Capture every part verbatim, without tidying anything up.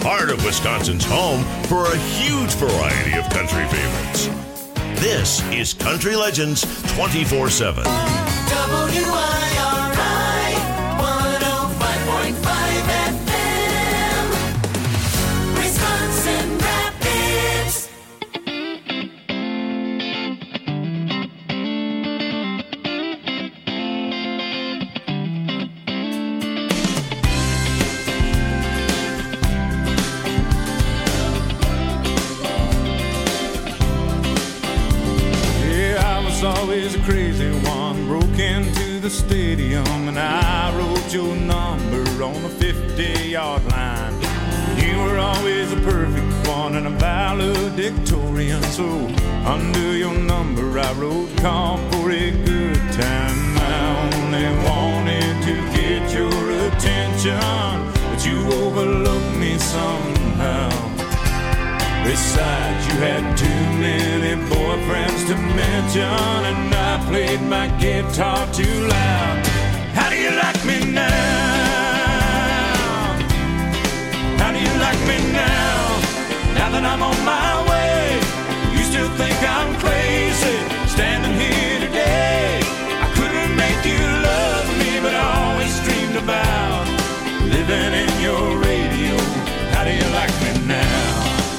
heart of Wisconsin's home for a huge variety of country favorites. This is Country Legends twenty-four seven. W I R I one oh five point five F M, Wisconsin Rapids. Always a crazy one, broke into the stadium and I wrote your number on the fifty-yard line. You were always a perfect one and a valedictorian, so under your number I wrote call for a good time. I only wanted to get your attention, but you overlooked me somehow. Besides, you had too many boyfriends to mention, and I played my guitar too loud. How do you like me now? How do you like me now? Now that I'm on my way, you still think I'm crazy, standing here today. I couldn't make you love me, but I always dreamed about living in your radio. How do you like me now?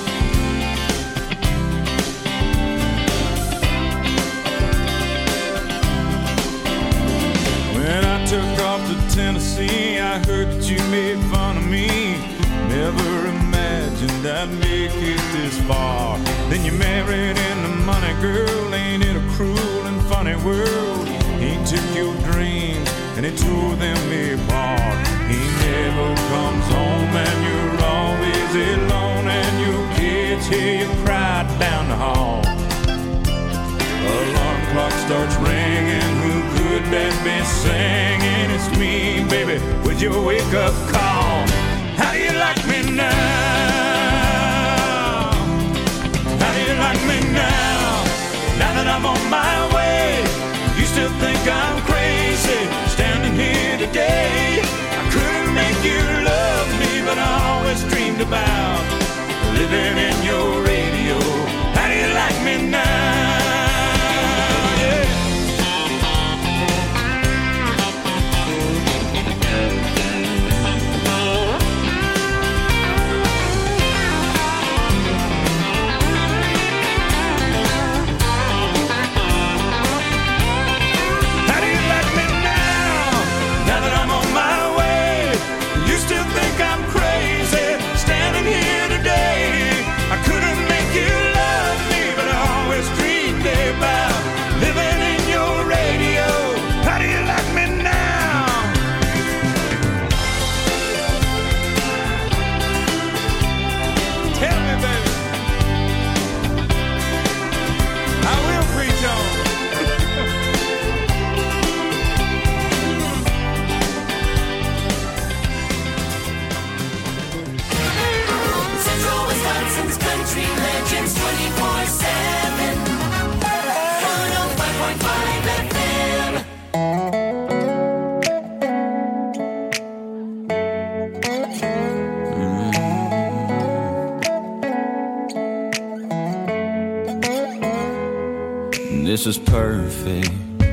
When I took off to Tennessee, I heard that you made fun of me. Never imagined I'd make it this far. Then you married into money, girl. Ain't it a cruel and funny world? He took your dreams and he tore them apart. He never comes home and you're always alone, and your kids hear you cry down the hall. Alarm clock starts ringing, who could that be singing? It's me, baby, with your wake-up call. How do you like me now? How do you like me now? Now that I'm on my way, you still think I'm crazy, standing here today. I couldn't make you love me, but I always dreamed about living in your radio. How do you like me now? This is perfect.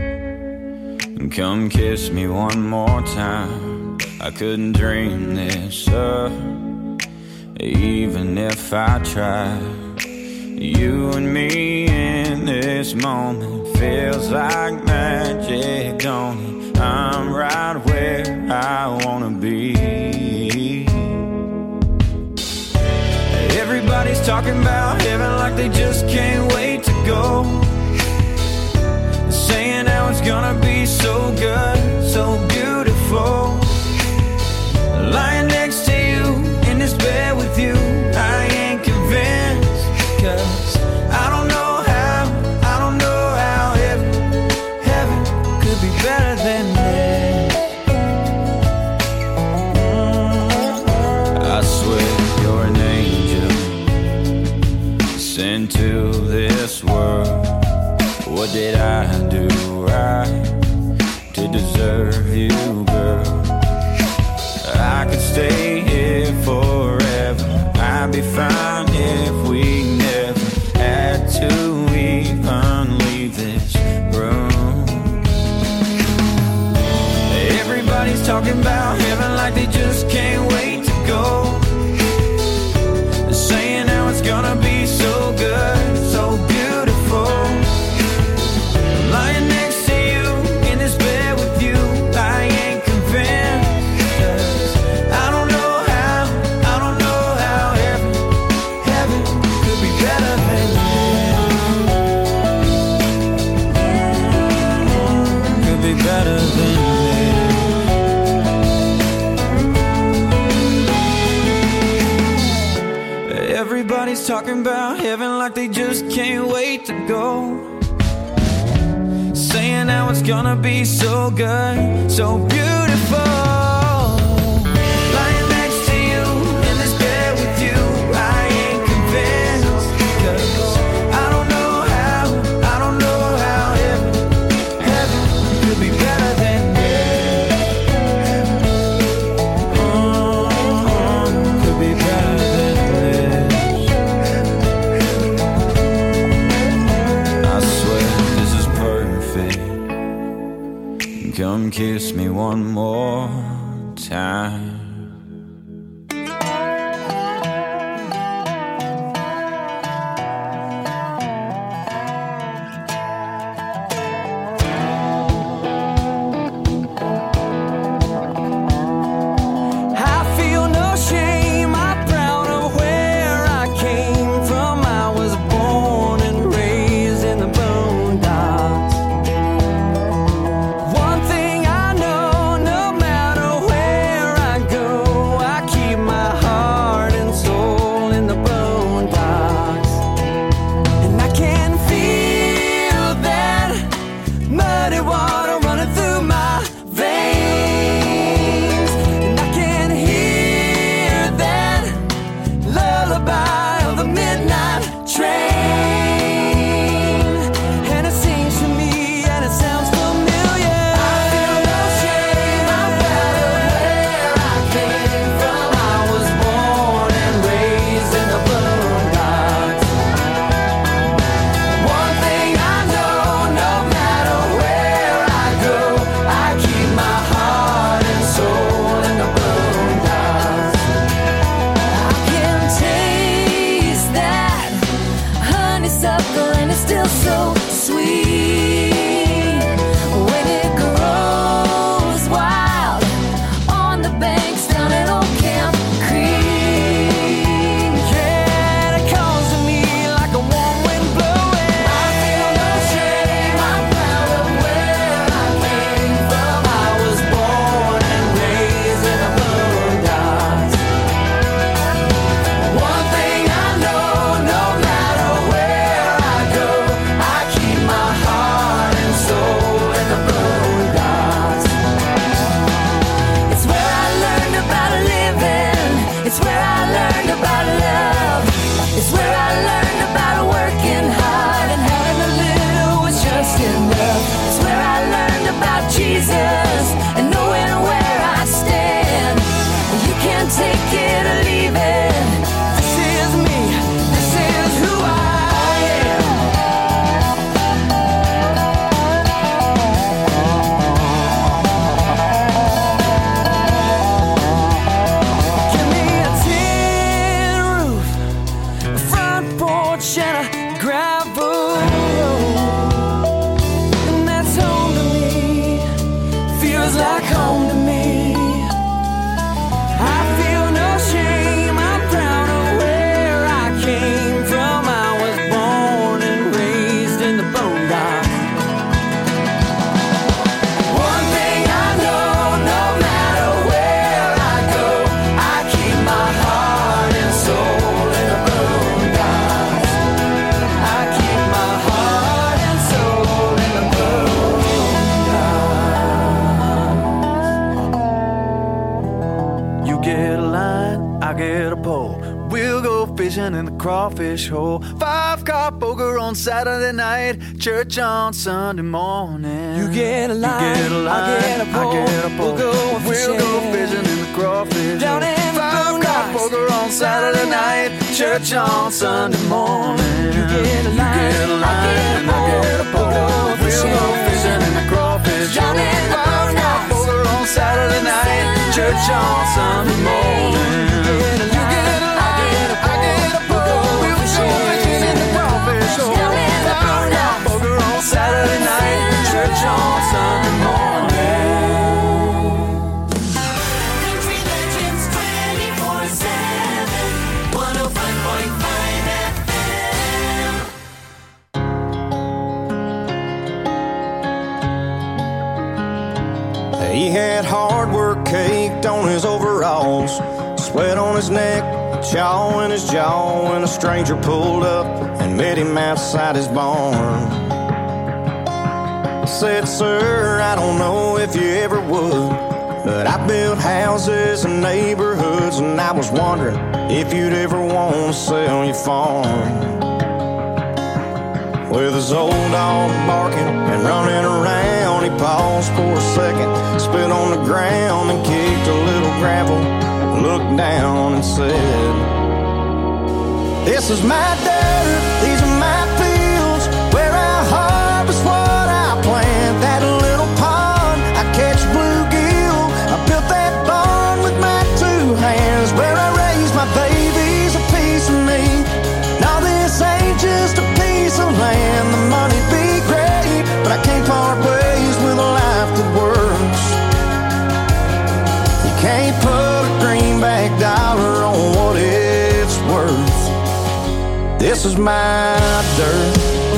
Come kiss me one more time. I couldn't dream this up, even if I tried. You and me in this moment feels like magic, don't it? I'm right where I wanna be. Everybody's talking about heaven like they just can't wait to go, saying how it's gonna be so good, so beautiful. Lying next to you, in this bed with you, I ain't convinced. Cause I don't know how, I don't know how heaven, heaven could be better than this. I swear you're an angel sent to this world. What did I do right to deserve you, girl? I could stay here forever, Everybody's talking about heaven like they just can't wait to go. Saying how it's gonna be so good, so beautiful. Lying next to you in this bed with you, I ain't convinced. Cause I don't know how, I don't know how heaven, heaven could be better than this. Oh, could be better than this. I swear this is perfect. Come kiss me one more time. In the crawfish hole, five car poker on Saturday night, church on Sunday morning. You get a line, you get a line, I get a pole, I get a pole. We'll go fishing, we'll go fishing in the crawfish down hole. In five car poker on Saturday night, church on Sunday morning. You get a line, you get a line, I get a pole. We'll go fishing in the crawfish down hole. In five car poker on Saturday night, church on Sunday morning. Saturday night, church on Sunday morning. Country Legends twenty-four seven, one oh five point five F M. He had hard work caked on his overalls, Sweat on his neck, chaw in his jaw, when a stranger pulled up and met him outside his barn. Said, sir, I don't know if you ever would, but I built houses and neighborhoods, and I was wondering if you'd ever want to sell your farm. With his old dog barking and running around, he paused for a second, spit on the ground and kicked a little gravel, looked down and said, this is my dirt, these are my fields, where I harvest what I plant. That little pond, I catch bluegill, I built that barn with my two hands, where I raise my babies, a piece of me. Now this ain't just a piece of land, the money'd be great, but I can't part ways with a life that works. You can't put a greenback dollar on what it's worth. This is my dirt.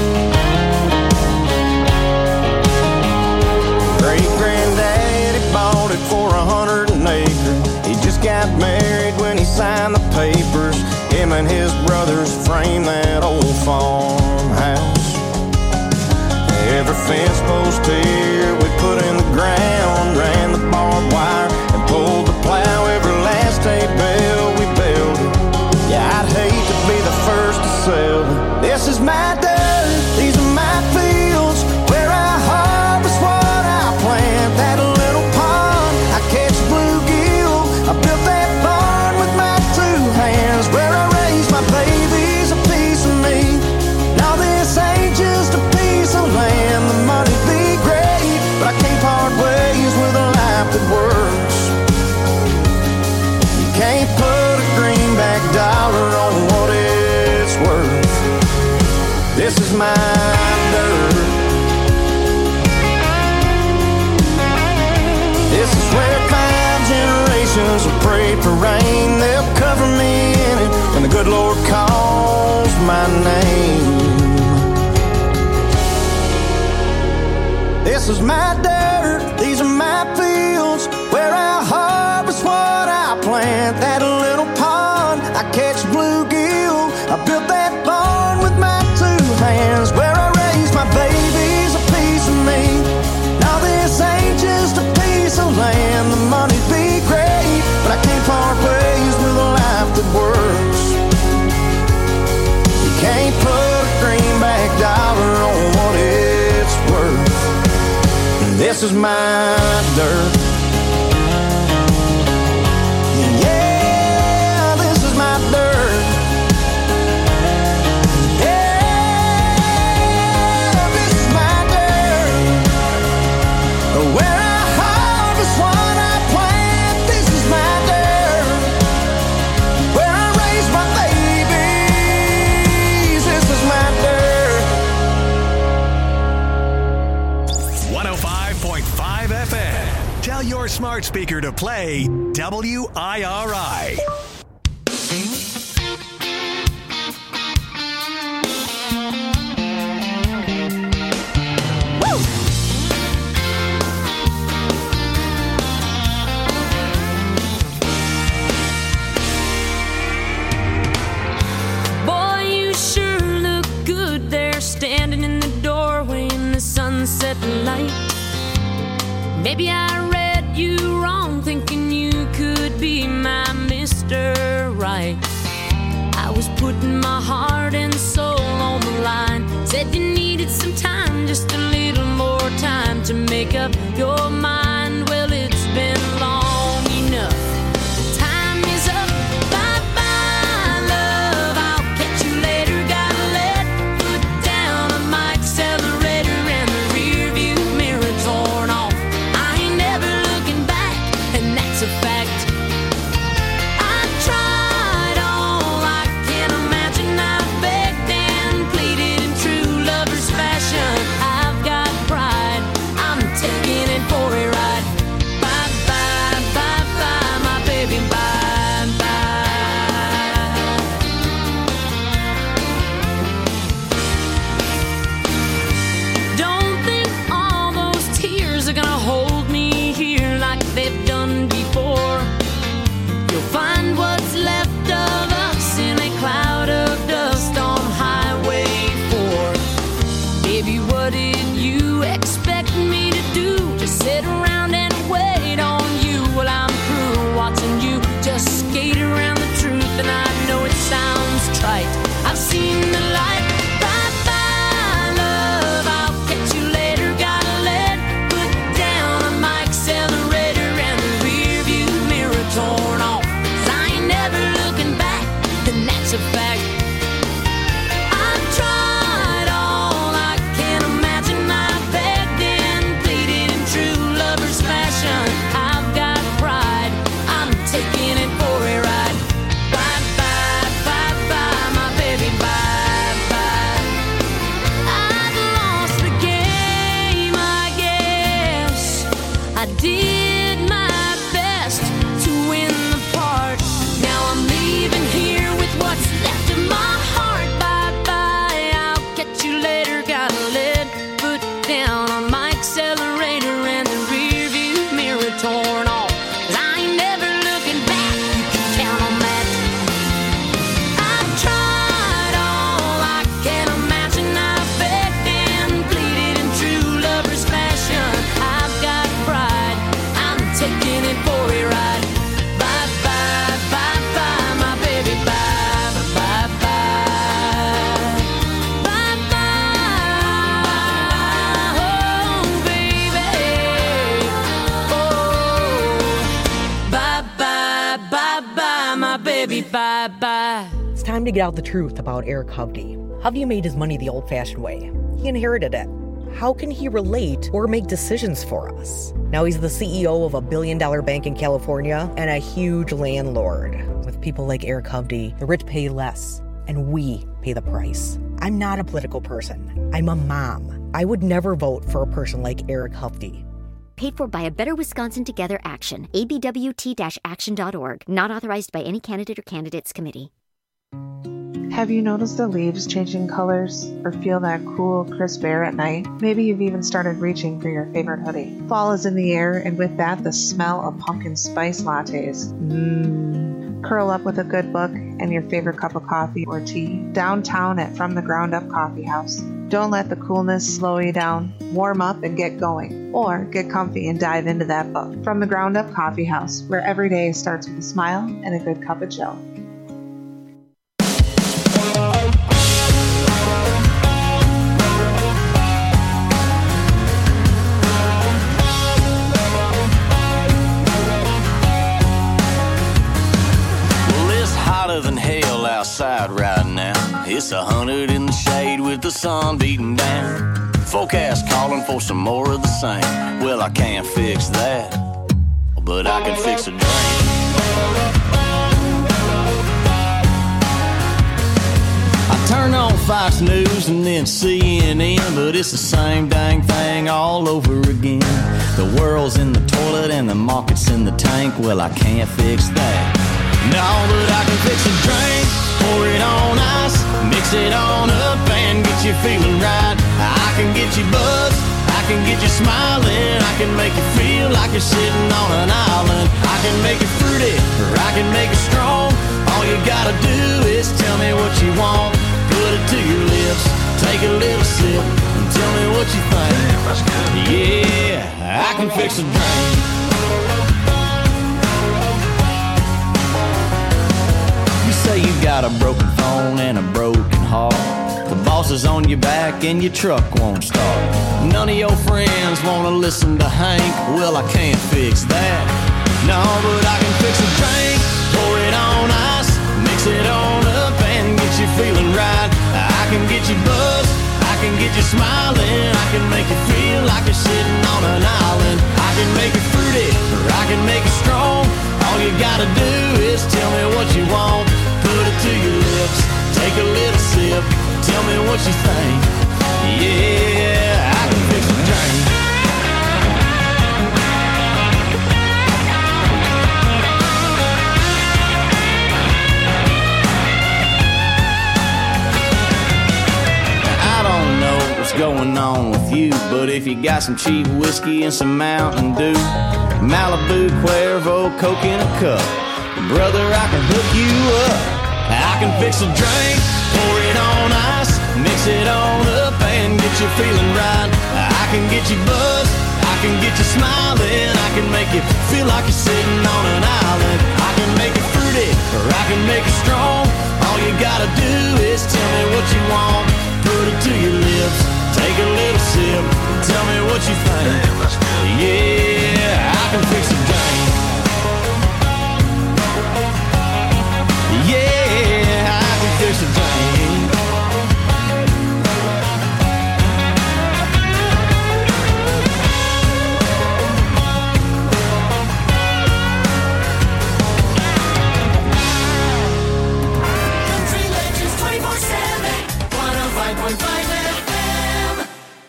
Great-granddaddy bought it for a hundred an acre. He just got married when he signed the papers. Him and his brothers framed that old farmhouse. Every fence post here we put in the ground, ran the barbed wire and pulled the plow. Every last hay bale we built it. Yeah, I'd hate to be the first to sell it. This is my dirt, these are my fields, where I harvest what I plant. That little pond, I catch bluegill, I built that barn with my two hands, where I raise my babies, a piece of me. Now this ain't just a piece of land, the money'd be great, but I can't part ways with a life that works. You can't put a greenback dollar on what it's worth. This is my dirt. This is where five generations have prayed for rain. They'll cover me in it when the good Lord calls my name. This is my dirt, these are my fields, where I harvest what I plant. That little pond, I catch bluegill, I built that barn with my two hands, where I raise my babies, a piece of me. Now this ain't just a piece of land, the money'd be great, but I can't part ways with a life that works. You can't put a greenback dollar on what it's worth. This is my dirt. Yeah, this is my dirt. Yeah, this is my dirt. Where I harvest what I plant. This is my dirt. Where I raise my babies. This is my dirt. one oh five point five F M. Tell your smart speaker to play W I R I. Boy, you sure look good there, standing in the doorway in the sunset light. Maybe I read you wrong, thinking you could be my Mister Right. I was putting my heart and soul on the line. Said you needed some time, just a little more time to make up your mind. Well, it's been long enough. Time is up. Bye-bye, love. I'll catch you later. Gotta let foot down on my accelerator, and the rear view mirror torn off. I ain't never looking back, and that's a fact. I tried all I can imagine. I've begged and pleaded in true lover's fashion. I've got pride, I'm taking it for baby, bye-bye. It's time to get out the truth about Eric Hovde. Hovde made his money the old-fashioned way. He inherited it. How can he relate or make decisions for us? Now he's the C E O of a billion-dollar bank in California and a huge landlord. With people like Eric Hovde, the rich pay less, and we pay the price. I'm not a political person. I'm a mom. I would never vote for a person like Eric Hovde. Paid for by a Better Wisconsin Together Action. A B W T action dot org. Not authorized by any candidate or candidates committee. Have you noticed the leaves changing colors or feel that cool, crisp air at night? Maybe you've even started reaching for your favorite hoodie. Fall is in the air, and with that, the smell of pumpkin spice lattes. Mmm. Curl up with a good book and your favorite cup of coffee or tea downtown at From the Ground Up Coffee House. Don't let the coolness slow you down. Warm up and get going. Or get comfy and dive into that book. From the Ground Up Coffee House, where every day starts with a smile and a good cup of joe. Than hell outside right now. It's a hundred in the shade with the sun beating down. Forecast calling for some more of the same. Well, I can't fix that, but I can fix a drink. I turn on Fox News and then C N N, but it's the same dang thing all over again. The world's in the toilet and the market's in the tank. Well, I can't fix that. No, but I can fix a drink, pour it on ice, mix it on up and get you feeling right. I can get you buzzed, I can get you smiling, I can make you feel like you're sitting on an island. I can make you fruity, or I can make you strong. All you gotta do is tell me what you want. Put it to your lips, take a little sip, and tell me what you think. Yeah, I can fix a drink. Say you got a broken phone and a broken heart. The boss is on your back and your truck won't start. None of your friends wanna listen to Hank. Well, I can't fix that. No, but I can fix a drink, pour it on ice, mix it on up and get you feeling right. I can get you buzzed, I can get you smiling, I can make you feel like you're sitting on an island. I can make you fruity, or I can make you strong. All you gotta do is tell me what you want. Put it to your lips, take a little sip, tell me what you think. Yeah, I can fix a drink. I don't know what's going on with you, but if you got some cheap whiskey and some Mountain Dew, Malibu, Cuervo, Coke in a cup, brother, I can hook you up. I can fix a drink, pour it on ice, mix it on up and get you feeling right. I can get you buzzed, I can get you smiling, I can make you feel like you're sitting on an island. I can make you fruity, or I can make you strong. All you gotta do is tell me what you want. Put it to your lips, take a little sip, tell me what you think. Yeah, I can fix a drink. Yeah, I can fix a drink. Country Legends twenty-four seven, one oh five point five F M.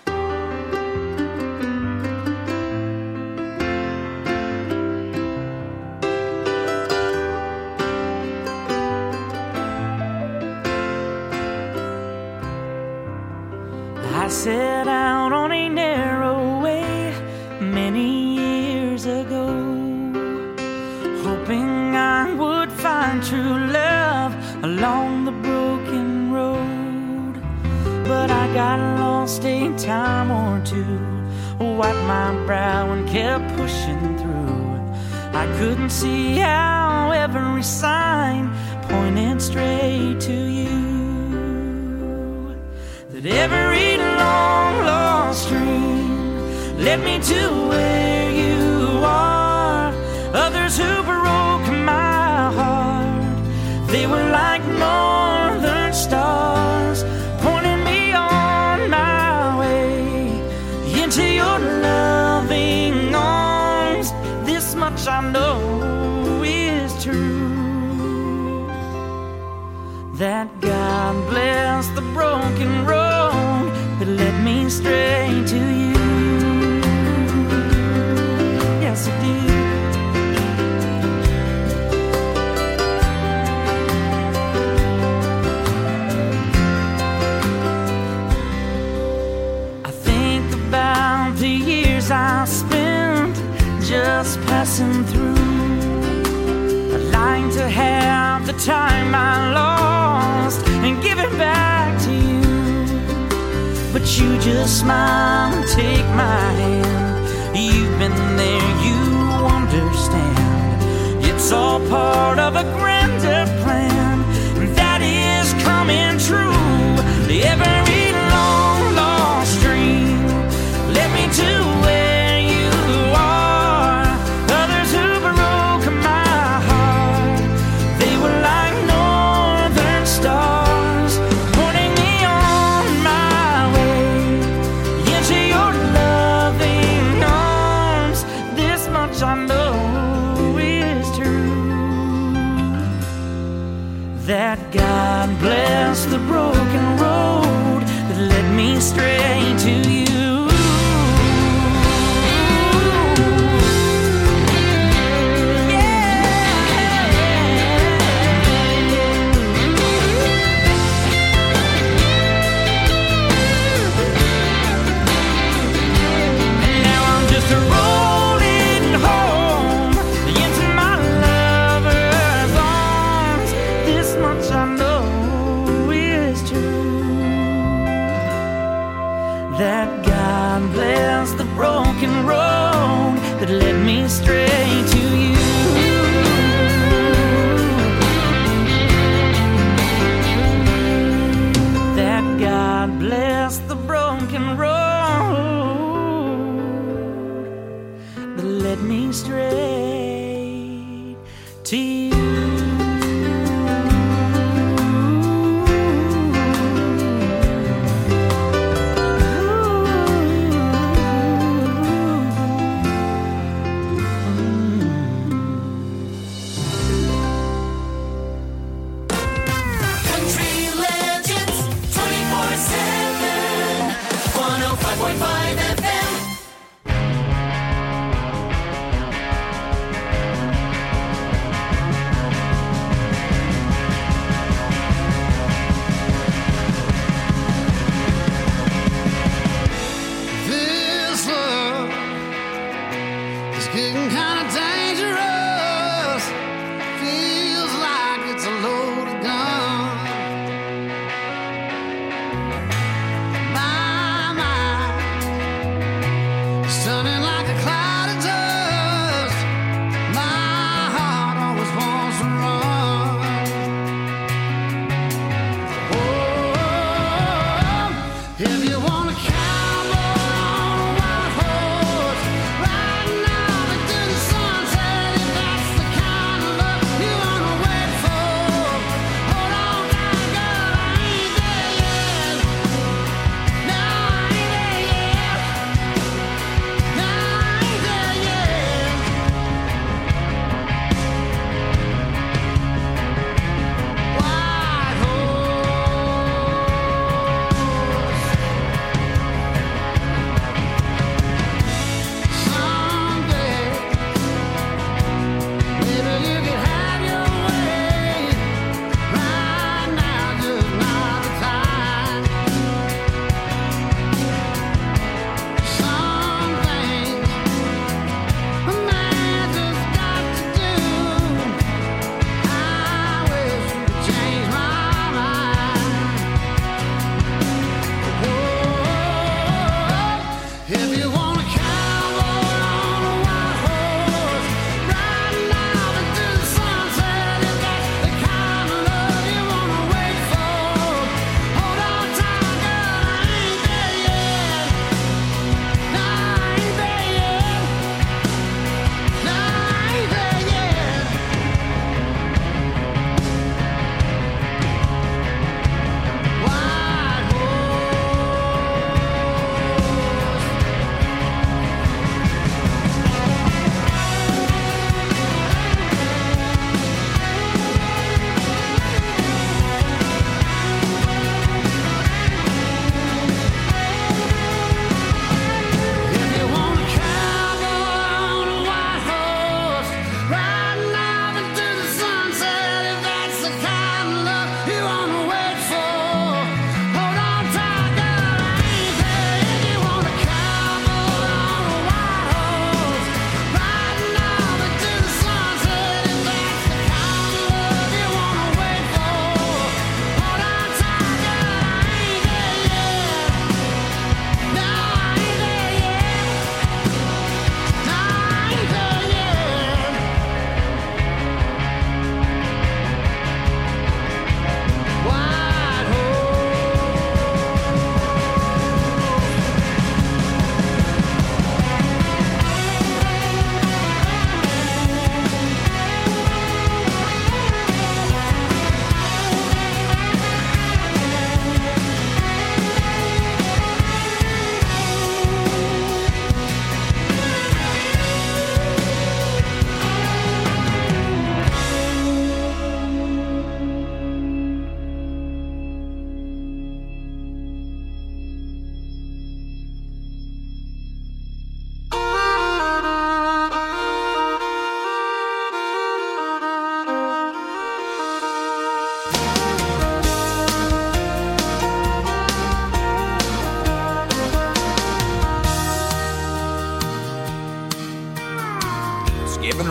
I set out on a narrow way many years ago, hoping I would find true love along the broken road. But I got lost a time or two, wiped my brow and kept pushing through. I couldn't see how every sign pointed straight to you. That every long lost dream led me to where you are. Others who broke my heart They were like northern stars, pointing me on my way into your loving arms. This much I know is true, that God bless the broken road that led me straight to you. Yes, it did. I spent just passing through. I'd like to have the time I lost and give it back to you, but you just smile and take my hand. You've been there, you understand. It's all part of a grander plan that is coming true. Every long lost dream led me to where you are. Others who broke my heart, they were like northern stars, pointing me on my way into your loving arms. This much I know is true, that God bless the broken road that led me straight to you. That God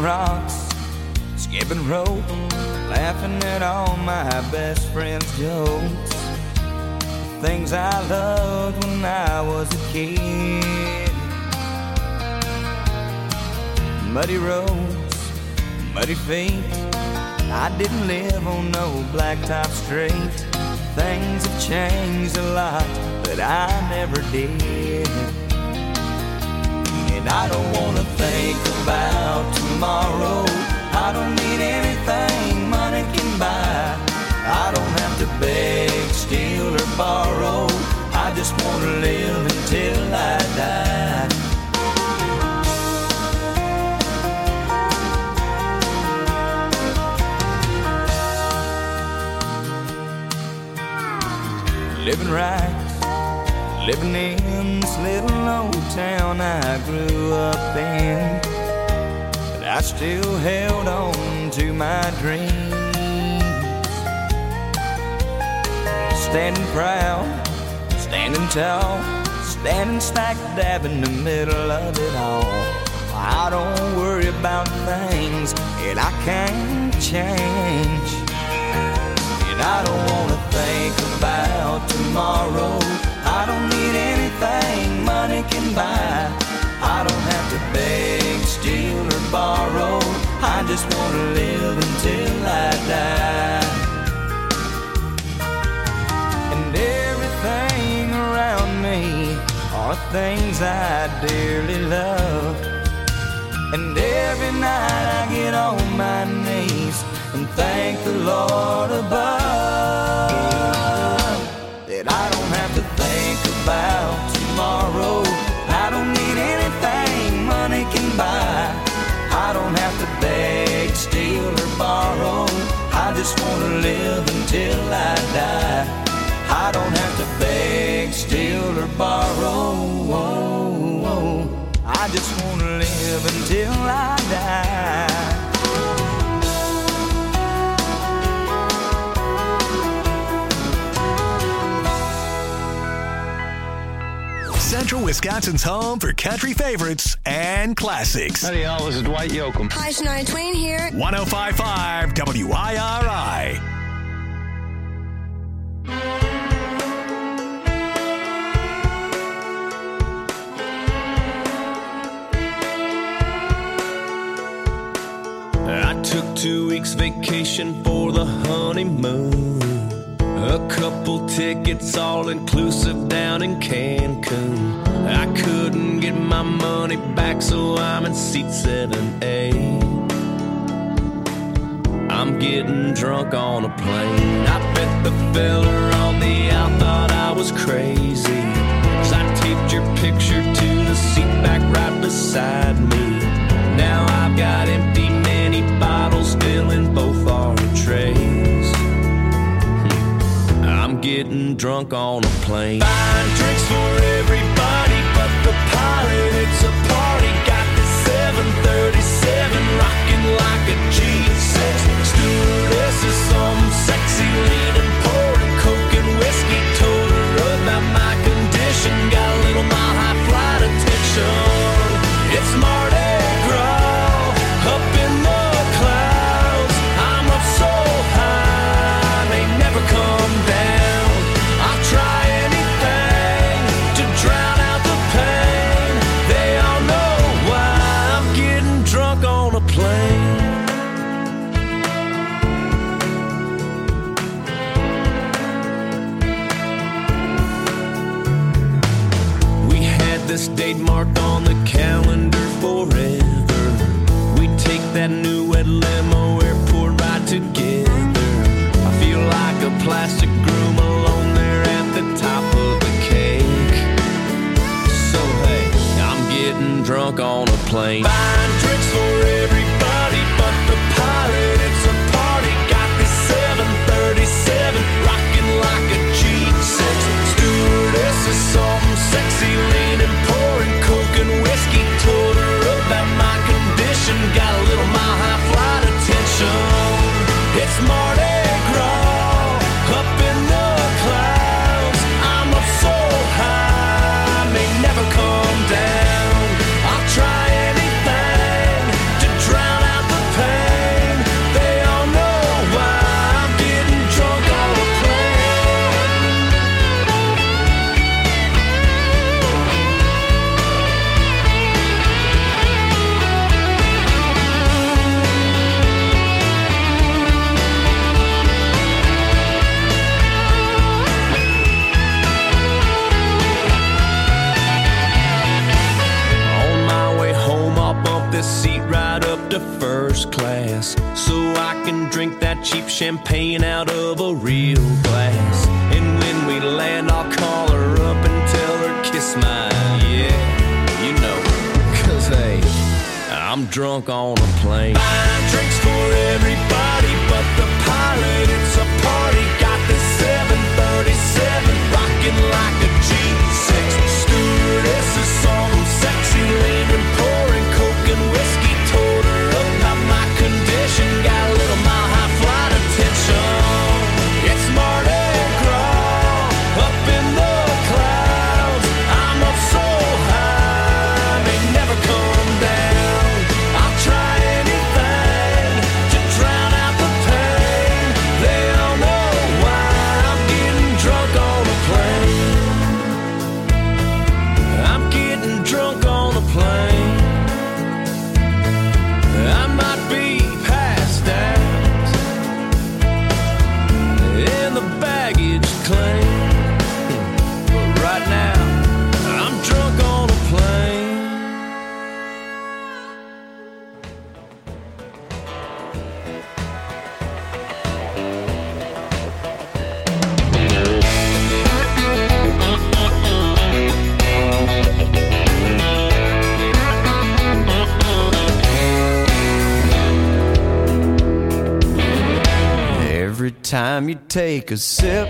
Skipping rocks, skipping rope, laughing at all my best friends' jokes. Things I loved when I was a kid. Muddy roads, muddy feet. I didn't live on no blacktop street. Things have changed a lot, but I never did. And I don't wanna think about tomorrow. I don't need anything money can buy. I don't have to beg, steal, or borrow. I just wanna live until I die. Living right, living in this little old town I grew up in. But I still held on to my dreams. Standing proud, standing tall, standing smack dab in the middle of it all. I don't worry about things that I can't change. And I don't wanna think about tomorrow. I don't need anything money can buy. I don't have to beg, steal, or borrow. I just wanna live until I die. And everything around me are things I dearly love. And every night I get on my knees and thank the Lord above that I don't have to think about tomorrow. I don't need anything money can buy. I don't have to beg, steal, or borrow. I just want to live until I die. I don't have to beg, steal, or borrow. I just want to live until I die. Central Wisconsin's home for country favorites and classics. Howdy, y'all. This is Dwight Yoakam. Hi, Shania Twain here. one oh five point five W I R I. I took two weeks vacation for the honeymoon. A couple tickets all inclusive down in Cancun. I couldn't get my money back, so I'm in seat seven A. I'm getting drunk on a plane. I bet the fella on the out thought I was crazy, 'cause I taped your picture to the seat back right beside me. Now I've got empty mini bottles filling both our trays. I'm getting drunk on a plane. Buying drinks for everybody but the pilot. It's a party. Got this seven thirty-seven rocking like a G six. Stewardess is some sexy leaning, pouring coke and whiskey. Told her about my condition. Got a little mile high flight attention. It's Mardi Gras up in the clouds. I'm up so high, may never come down. I'll try anything to drown out the pain. They all know why I'm getting drunk on a plane. We had this date marked on the calendar forever. We take that new wet limo airport ride together. I feel like a plastic groom alone there at the top of the cake. So hey, I'm getting drunk on a plane. Buying drinks for everybody but the pilot. It's a party. Got this seven thirty-seven rocking like a G six. Stewardess is some sexy leaning, pouring coke and whiskey. Told her about my condition. Got a little mile high flight attention. It's Mardi Gras up in the clouds. I'm up so high, may never come down. I'll try anything first class so I can drink that cheap champagne out of a real glass. And when we land, I'll call her up and tell her kiss mine, yeah, you know. Cause hey, I'm drunk on a plane. Buying drinks for everybody but the pilot. It's a party. Got the seven thirty-seven rocking like a G six. Stewardesses all them sexy leaning, pouring coke and whiskey. Told her about my condition. Got a little mile high flight attention. It's Mardi Gras up in the clouds. I'm up so high, may never come down. I'll try anything to drown out the pain. They all know why I'm getting drunk on a plane. I'm getting drunk on a plane. I might be passed out in the baggage claim, but right now I'm drunk on a plane. Every time you take a sip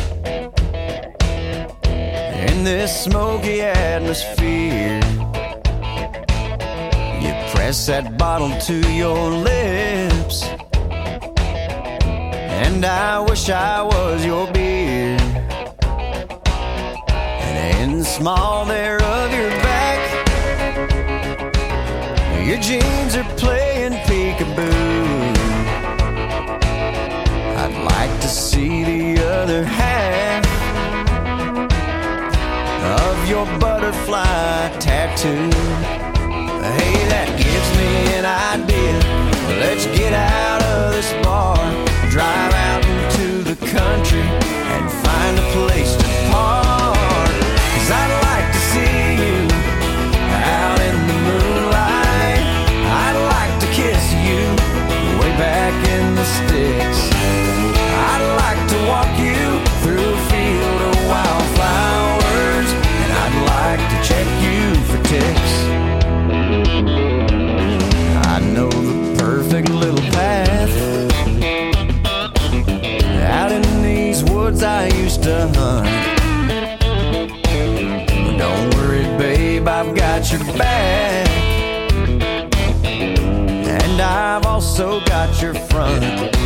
in this smoky atmosphere, you press that bottle to your lips, and I wish I was your beer. And in the small there of your back, your jeans are playing peekaboo. I'd like to see the other half of your butterfly tattoo. Hey, that gives me an idea. Let's get out of this bar, drive out into the country and find a place to park. 'Cause I'd like to see you out in the moonlight. I'd like to kiss you way back in the sticks. I'd like to walk you through a field of wildflowers, and I'd like to check you for ticks. I know the perfect little path out in these woods I used to hunt. But don't worry, babe, I've got your back, and I've also got your front.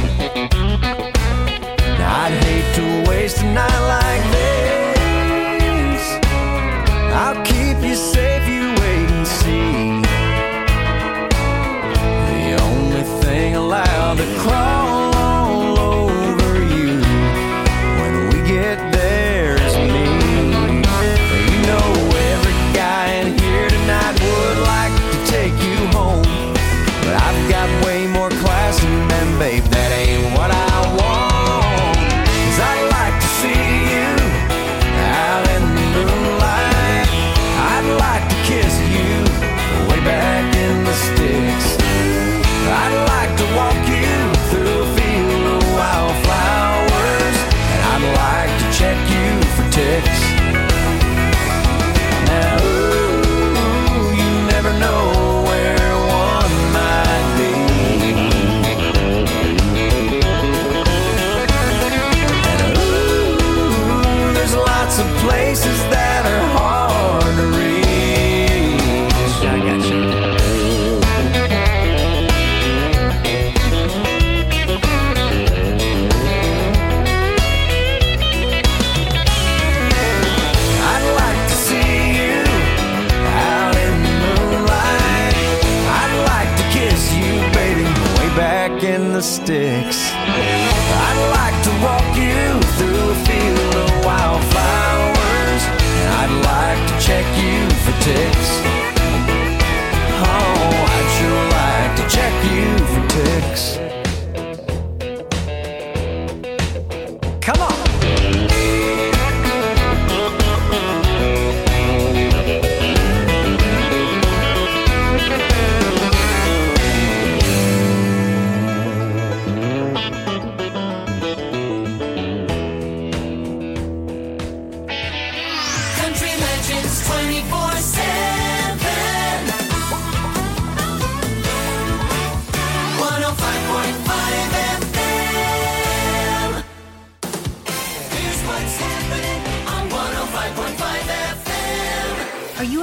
I'd hate to waste a night like this. I'll keep you safe, you wait and see. The only thing allowed to crawl all over you when we get there is me. You know every guy in here tonight would like to take you home, but I've got way more class than them, babe, that ain't what I want. I'd like to see you out in the moonlight. I'd like to kiss you way back in the sticks. I'd like to walk you through a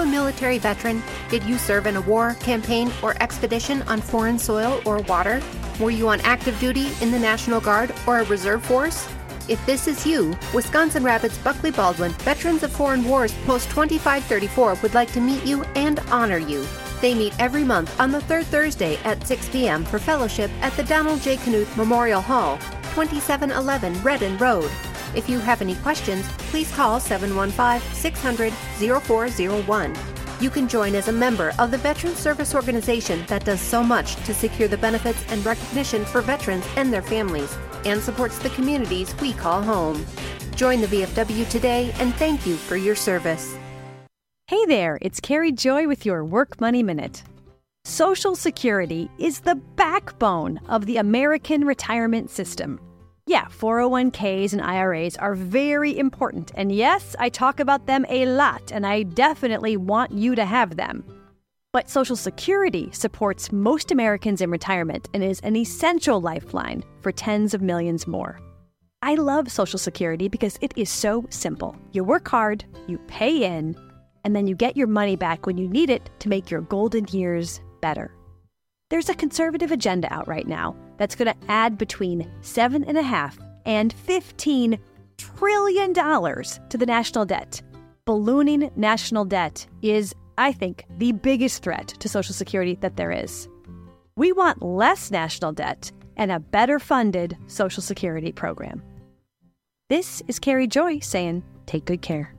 a military veteran? Did you serve in a war, campaign, or expedition on foreign soil or water? Were you on active duty in the National Guard or a reserve force? If this is you, Wisconsin Rapids Buckley Baldwin Veterans of Foreign Wars Post twenty-five thirty-four would like to meet you and honor you. They meet every month on the third Thursday at six p.m. for fellowship at the Donald J. Knuth Memorial Hall, twenty-seven eleven Redden Road. If you have any questions, please call seven one five, six hundred, oh four oh one. You can join as a member of the Veterans Service Organization that does so much to secure the benefits and recognition for veterans and their families, and supports the communities we call home. Join the V F W today, and thank you for your service. Hey there, it's Carrie Joy with your Work Money Minute. Social Security is the backbone of the American retirement system. Yeah, four oh one k's and I R As are very important, and yes, I talk about them a lot, and I definitely want you to have them. But Social Security supports most Americans in retirement and is an essential lifeline for tens of millions more. I love Social Security because it is so simple. You work hard, you pay in, and then you get your money back when you need it to make your golden years better. There's a conservative agenda out right now that's going to add between seven and a half and fifteen trillion dollars to the national debt. Ballooning national debt is, I think, the biggest threat to Social Security that there is. We want less national debt and a better funded Social Security program. This is Carrie Joy saying, take good care.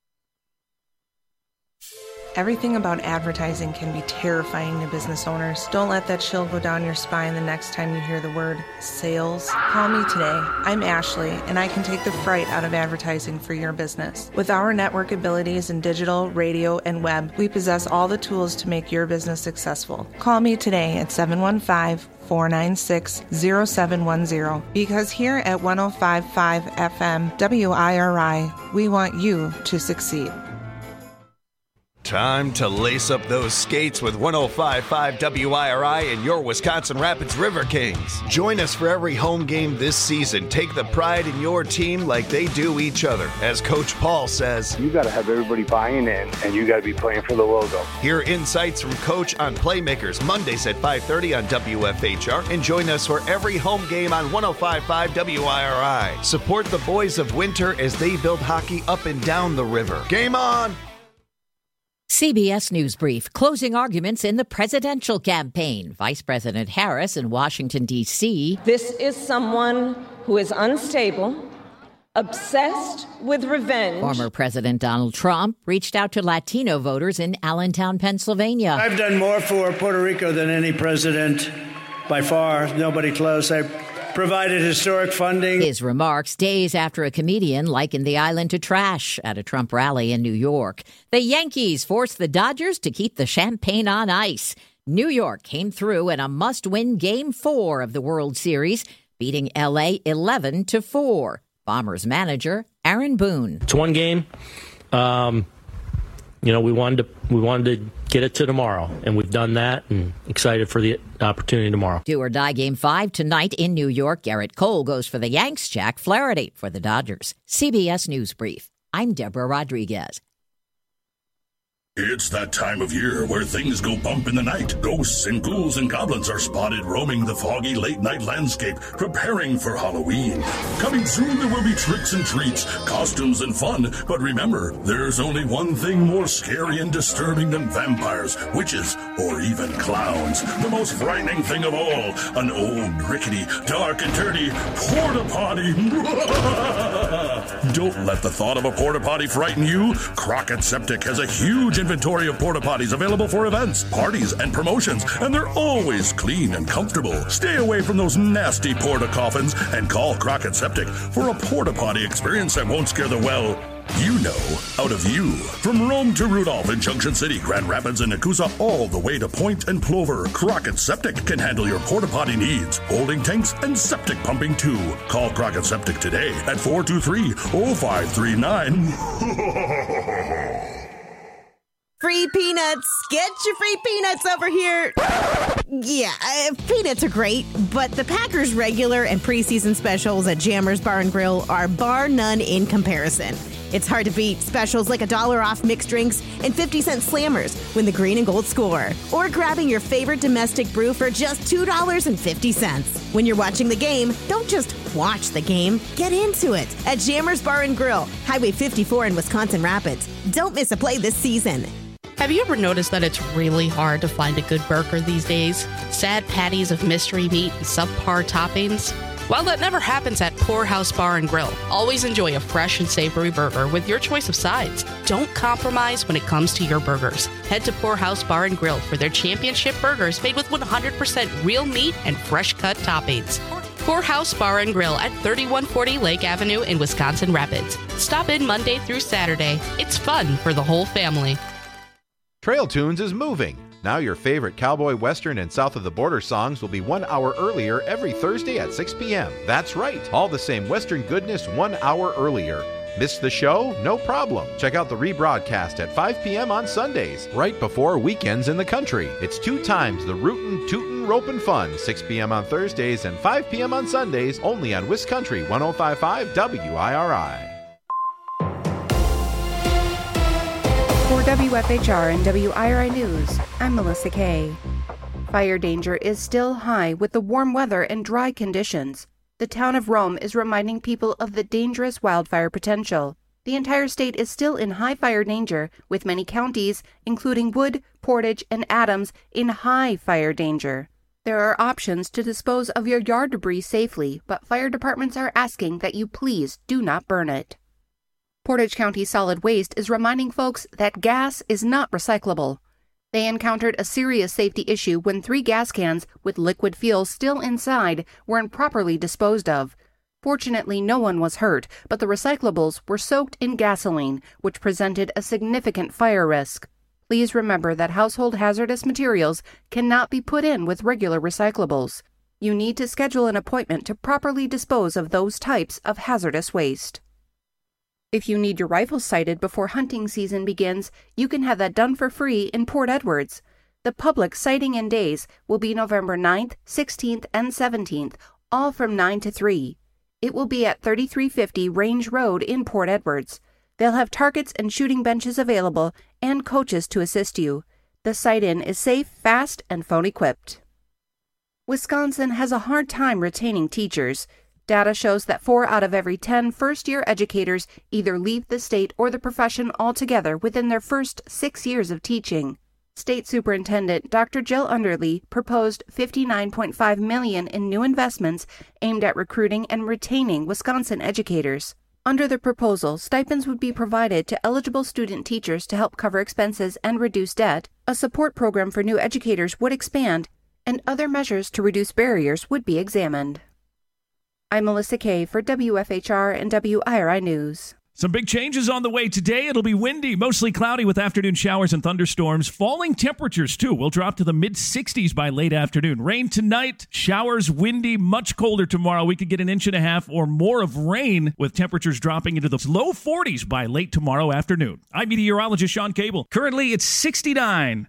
Everything about advertising can be terrifying to business owners. Don't let that chill go down your spine the next time you hear the word sales. Call me today. I'm Ashley, and I can take the fright out of advertising for your business. With our network abilities in digital, radio, and web, we possess all the tools to make your business successful. Call me today at seven one five, four nine six, zero seven one zero, because here at one oh five point five F M W I R I, we want you to succeed. Time to lace up those skates with one oh five point five W I R I and your Wisconsin Rapids River Kings. Join us for every home game this season. Take the pride in your team like they do each other. As Coach Paul says, you got to have everybody buying in, and you got to be playing for the logo. Hear insights from Coach on Playmakers Mondays at five thirty on W F H R, and join us for every home game on one oh five point five W I R I. Support the boys of Winter as they build hockey up and down the river. Game on! C B S News Brief. Closing arguments in the presidential campaign. Vice President Harris in Washington, D C This is someone who is unstable, obsessed with revenge. Former President Donald Trump reached out to Latino voters in Allentown, Pennsylvania. I've done more for Puerto Rico than any president by far. Nobody close. I provided historic funding. His remarks days after a comedian likened the island to trash at a Trump rally in New York. The Yankees forced the Dodgers to keep the champagne on ice. New York came through in a must-win Game four of the World Series, beating L A eleven to four. Bombers manager Aaron Boone. It's one game. Um, you know, we wanted to we wanted to get it to tomorrow, and we've done that, and excited for the opportunity tomorrow. Do or die Game five tonight in New York. Garrett Cole goes for the Yanks. Jack Flaherty for the Dodgers. C B S News Brief. I'm Deborah Rodriguez. It's that time of year where things go bump in the night. Ghosts and ghouls and goblins are spotted roaming the foggy late-night landscape, preparing for Halloween. Coming soon, there will be tricks and treats, costumes and fun. But remember, there's only one thing more scary and disturbing than vampires, witches, or even clowns. The most frightening thing of all, an old, rickety, dark and dirty porta-potty. Don't let the thought of a porta-potty frighten you. Crockett Septic has a huge inventory of porta potties available for events, parties, and promotions, and they're always clean and comfortable. Stay away from those nasty porta coffins and call Crockett Septic for a porta potty experience that won't scare the well, you know, out of you. From Rome to Rudolph in Junction City, Grand Rapids, and Nakusa, all the way to Point and Plover, Crockett Septic can handle your porta potty needs, holding tanks and septic pumping too. Call Crockett Septic today at four two three, oh five three nine. Free peanuts. Get your free peanuts over here. Yeah, uh, peanuts are great, but the Packers regular and preseason specials at Jammers Bar and Grill are bar none in comparison. It's hard to beat specials like a dollar off mixed drinks and fifty cent slammers when the green and gold score. Or grabbing your favorite domestic brew for just two dollars and fifty cents. When you're watching the game, don't just watch the game. Get into it at Jammers Bar and Grill, Highway fifty-four in Wisconsin Rapids. Don't miss a play this season. Have you ever noticed that it's really hard to find a good burger these days? Sad patties of mystery meat and subpar toppings? Well, that never happens at Poorhouse Bar and Grill. Always enjoy a fresh and savory burger with your choice of sides. Don't compromise when it comes to your burgers. Head to Poorhouse Bar and Grill for their championship burgers made with one hundred percent real meat and fresh-cut toppings. Poorhouse Bar and Grill at thirty-one forty Lake Avenue in Wisconsin Rapids. Stop in Monday through Saturday. It's fun for the whole family. Trail Tunes is moving. Now your favorite cowboy, western, and south of the border songs will be one hour earlier every Thursday at six p.m. That's right, all the same western goodness one hour earlier. Missed the show? No problem. Check out the rebroadcast at five p.m. on Sundays, right before weekends in the country. It's two times the rootin', tootin', ropin' fun, six p.m. on Thursdays and five p.m. on Sundays, only on Wiscountry one oh five point five W I R I. For W F H R and W I R I News, I'm Melissa Kay. Fire danger is still high with the warm weather and dry conditions. The town of Rome is reminding people of the dangerous wildfire potential. The entire state is still in high fire danger, with many counties, including Wood, Portage, and Adams, in high fire danger. There are options to dispose of your yard debris safely, but fire departments are asking that you please do not burn it. Portage County Solid Waste is reminding folks that gas is not recyclable. They encountered a serious safety issue when three gas cans with liquid fuel still inside were improperly disposed of. Fortunately, no one was hurt, but the recyclables were soaked in gasoline, which presented a significant fire risk. Please remember that household hazardous materials cannot be put in with regular recyclables. You need to schedule an appointment to properly dispose of those types of hazardous waste. If you need your rifle sighted before hunting season begins, you can have that done for free in Port Edwards. The public sighting in days will be November ninth, sixteenth, and seventeenth, all from nine to three. It will be at thirty-three fifty Range Road in Port Edwards. They'll have targets and shooting benches available and coaches to assist you. The sight-in is safe, fast, and phone-equipped. Wisconsin has a hard time retaining teachers. Data shows that four out of every ten first-year educators either leave the state or the profession altogether within their first six years of teaching. State Superintendent Doctor Jill Underly proposed fifty-nine point five million dollars in new investments aimed at recruiting and retaining Wisconsin educators. Under the proposal, stipends would be provided to eligible student teachers to help cover expenses and reduce debt, a support program for new educators would expand, and other measures to reduce barriers would be examined. I'm Melissa Kay for W F H R and W I R I News. Some big changes on the way today. It'll be windy, mostly cloudy with afternoon showers and thunderstorms. Falling temperatures, too, will drop to the mid-sixties by late afternoon. Rain tonight, showers, windy, much colder tomorrow. We could get an inch and a half or more of rain with temperatures dropping into the low forties by late tomorrow afternoon. I'm meteorologist Sean Cable. Currently, it's sixty-nine.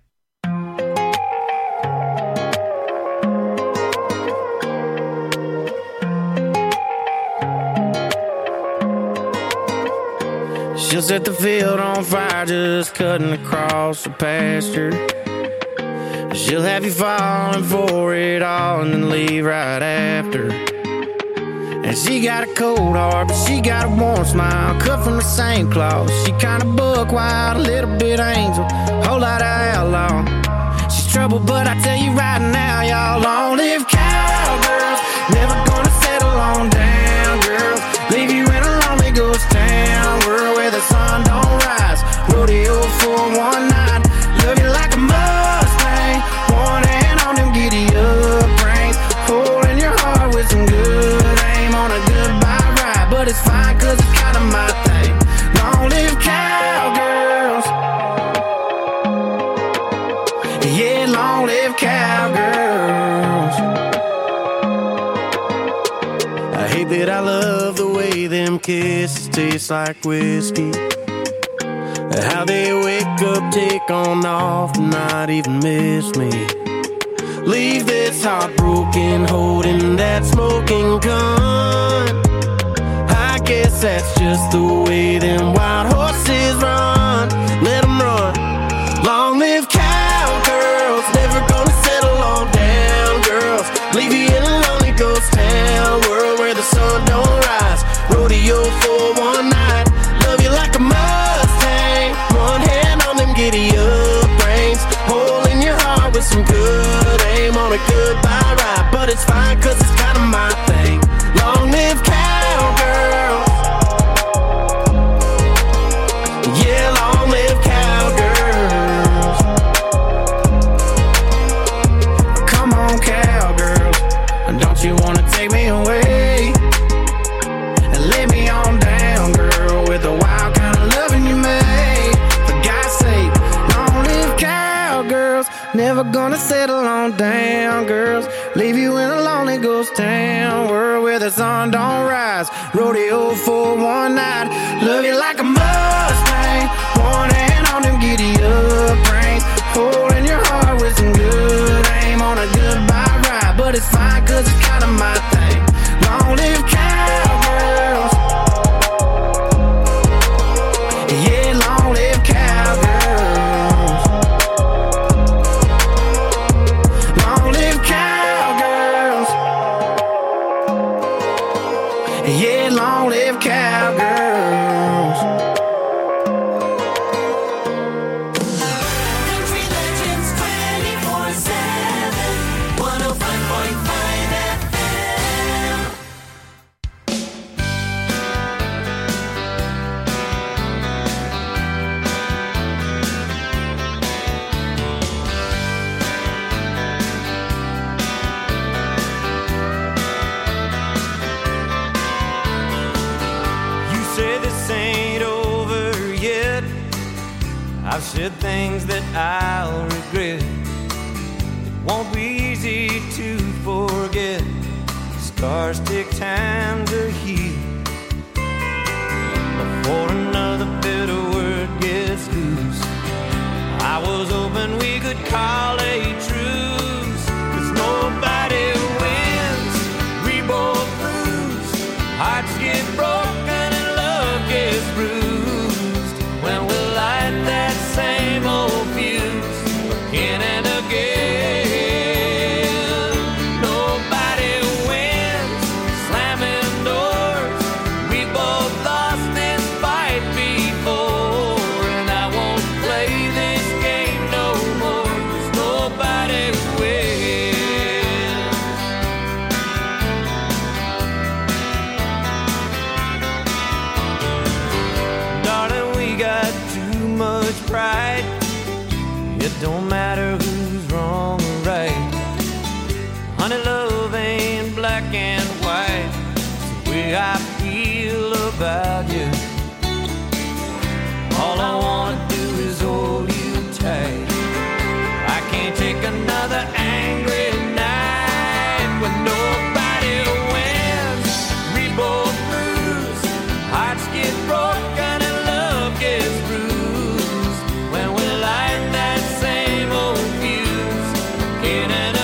She'll set the field on fire just cutting across the pasture. She'll have you falling for it all and then leave right after. And she got a cold heart, but she got a warm smile, cut from the same cloth. She kinda buck wild, a little bit angel, whole lot of outlaw. She's trouble, but I tell you right now, y'all, long live cowgirls. Never gonna settle on down, girls. Leave you in a lonely ghost town, world where the sun don't rise. Rodeo for one night, love you like a Mustang. One hand on them giddy up reins, holding your heart with some good aim on a goodbye ride. But it's fine, cause it's kinda my thing. Long live cowgirls. Yeah, long live cowgirls. I hate that I love the way them kisses taste like whiskey. How they wake up, take on off, not even miss me. Leave this heartbroken, holding that smoking gun. I guess that's just the way them wild horses run. Let them run. Long live cowgirls, never gonna settle on down girls. Leave you in a lonely ghost town world where the sun don't rise. Rodeo for one night, love you like a Mustang. One hand on them giddy up reins, hole in your heart with some good aim on a goodbye ride. But it's fine cause it's kinda my thing. Long live cowgirls. Yeah, long live cowgirls. Come on, cowgirls, don't you wanna take me away and lay me on down, girl, with the wild kind of loving you made. For God's sake, long live cowgirls, never gonna settle on down, girls. Leave you in a lonely ghost town world where the sun don't rise. Rodeo for one night, love you like a Mustang. One hand on them giddy up reins, holding your heart with some good aim on a goodbye ride. But it's fine cause it's kinda my thing. Long live cowgirls. Yeah, long live cowgirls. Long live cowgirls. Yeah, long live cowgirls. Country Legends twenty-four seven, one oh five point five F M. You say this ain't over yet. I've said things that I'll regret. It won't be easy to forget. Scars take time to heal. Before another bitter word gets loose, I was hoping we could call a truce. 'Cause nobody wins, we both lose. Hearts get broken and love gets bruised. When we light that same old fuse again and again. Nobody wins, slamming doors. We both lost this fight before, and I won't play this game no more. 'Cause nobody wins. Darling, we got too much pride. It don't matter who's wrong or right. Honey, love ain't black and white. It's the way I feel about you. All I wanna do is hold you tight. I can't take another angry night when nobody wins. We both lose. Hearts get broken and love gets bruised. When we light that same old fuse again and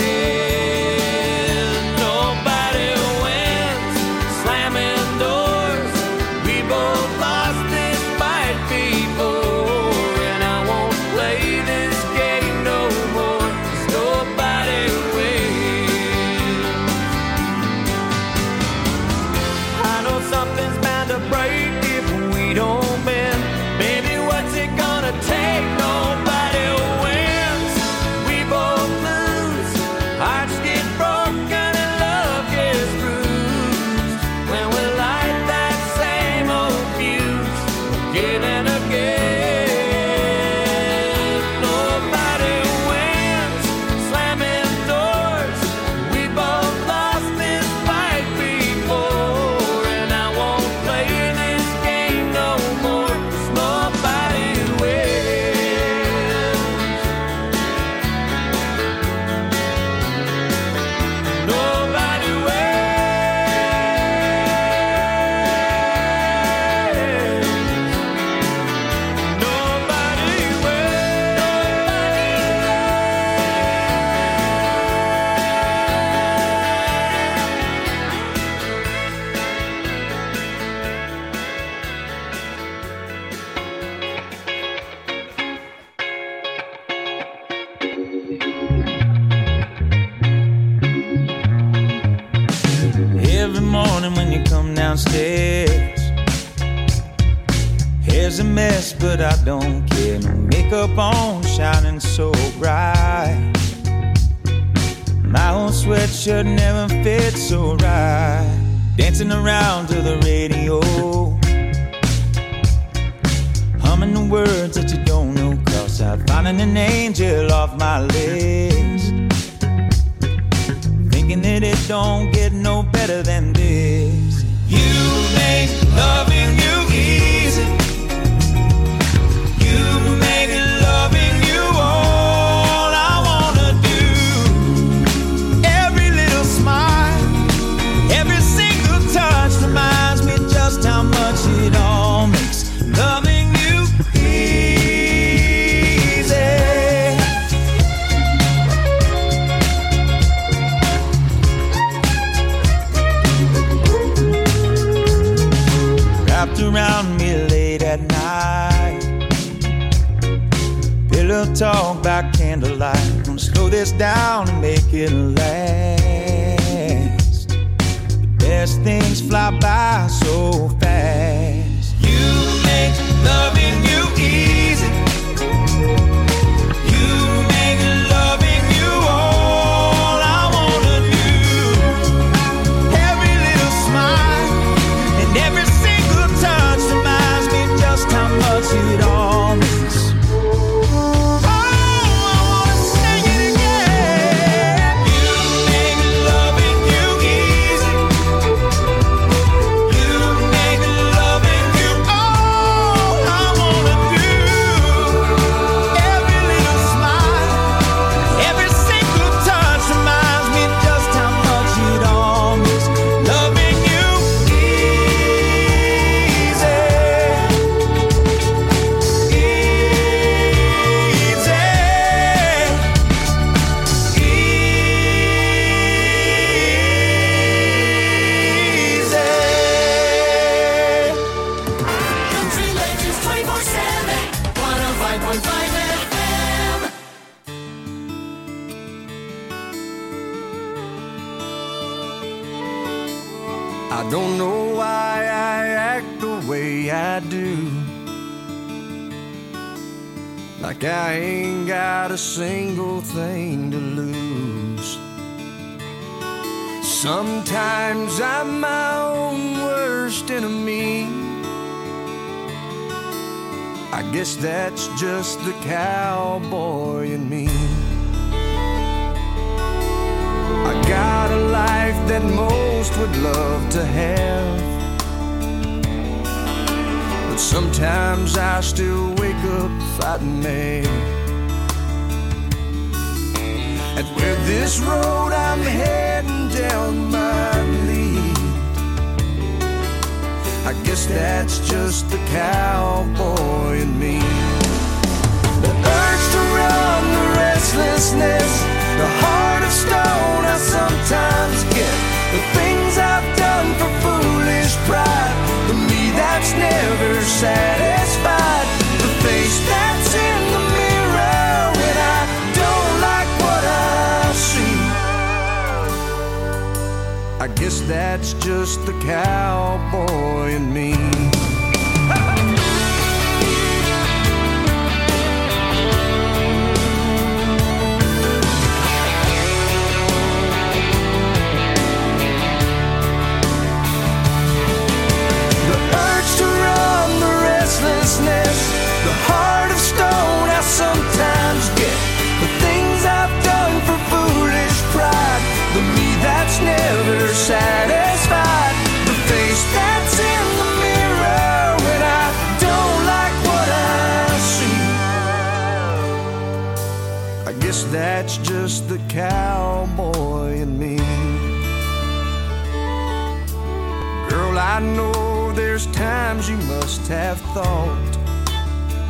again. Nobody wins, slamming doors. downstairs. Hair's a mess, but I don't care. No makeup on, shining so bright. My old sweatshirt never fits so right. Dancing around to the radio, humming the words that you don't know. Cross out, finding an angel off my list. Thinking that it don't get no better than this. You make loving you easy. You make loving you all I wanna do. Every little smile, every single touch reminds me just how much it all makes loving you easy. Wrapped around me late at night, pillow talk by candlelight. Gonna slow this down and make it last. The best things fly by so fast. You make loving you easy. You make loving you all I wanna do. Every little smile and every single touch reminds me just how much it all means. I don't know why I act the way I do, like I ain't got a single thing to lose. Sometimes I'm my own worst enemy. I guess that's just the cowboy in me. I got a life that most would love to have, but sometimes I still wake up fighting mad. And where this road I'm heading down might lead, I guess that's just the cowboy in me. The urge to run, the restlessness, the heart of stone I sometimes get. The things I've done for foolish pride, for me that's never satisfied. The face that's in the mirror when I don't like what I see, I guess that's just the cowboy in me. The heart of stone I sometimes get. The things I've done for foolish pride, the me that's never satisfied. The face that's in the mirror when I don't like what I see, I guess that's just the cowboy in me. Girl, I know there's times you must have thought